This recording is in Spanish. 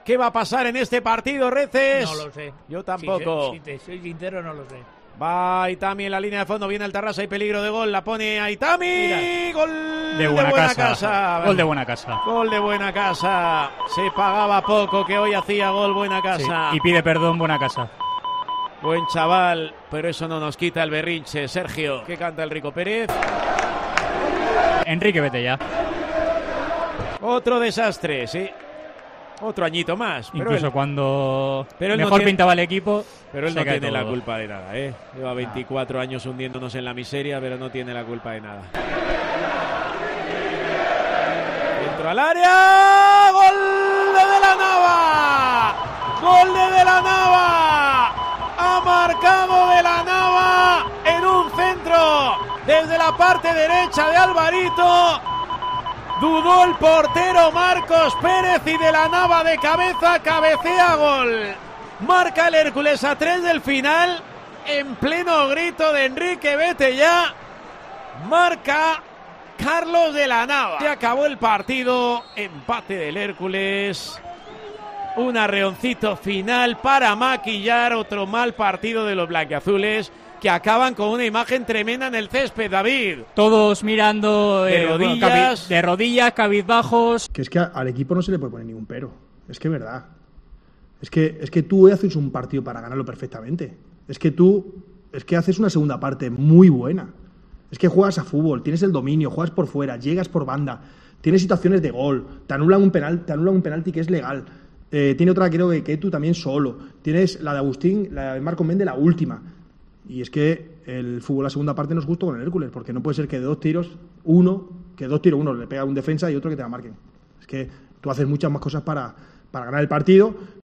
¿Qué va a pasar en este partido, Reces? No lo sé. Yo tampoco. Si te soy sincero, no lo sé. Va Aitami en la línea de fondo, viene Altarrasa, hay peligro de gol, la pone Aitami. Mira. Gol de buena casa. Gol de buena casa. Gol de buena casa. Se pagaba poco que hoy hacía gol buena casa. Sí, y pide perdón buena casa. Buen chaval, pero eso no nos quita el berrinche. Sergio, ¿qué canta el Rico Pérez? Enrique, vete ya. Otro desastre, sí. Otro añito más. Pero Incluso él, cuando pero él mejor no pintaba el equipo. Pero él se no cae tiene todo. la culpa de nada, ¿eh? Lleva 24 años hundiéndonos en la miseria, pero no tiene la culpa de nada. Dentro al área. ¡Gol de la Nava! ¡Gol de la Nava! Ha marcado de la Nava en un centro desde la parte derecha de Alvarito. Dudó el portero Marcos Pérez y de la Nava de cabeza cabecea gol. Marca el Hércules a 3 del final. En pleno grito de Enrique, vete ya. Marca Carlos de la Nava. Se acabó el partido. Empate del Hércules. Un arreoncito final para maquillar otro mal partido de los blanquiazules, que acaban con una imagen tremenda en el césped, David. Todos mirando de rodillas, cabizbajos. Que es que al equipo no se le puede poner ningún pero. Es que es verdad. Es que tú haces un partido para ganarlo perfectamente. Es que haces una segunda parte muy buena. Es que juegas a fútbol, tienes el dominio, juegas por fuera, llegas por banda, tienes situaciones de gol, te anulan un penalti que es legal. Tiene otra, creo que tú también solo. Tienes la de Agustín, la de Marco Méndez, la última. Y es que el fútbol, la segunda parte, no es justo con el Hércules, porque no puede ser que de dos tiros uno le pega a un defensa y otro que te la marquen. Es que tú haces muchas más cosas para ganar el partido.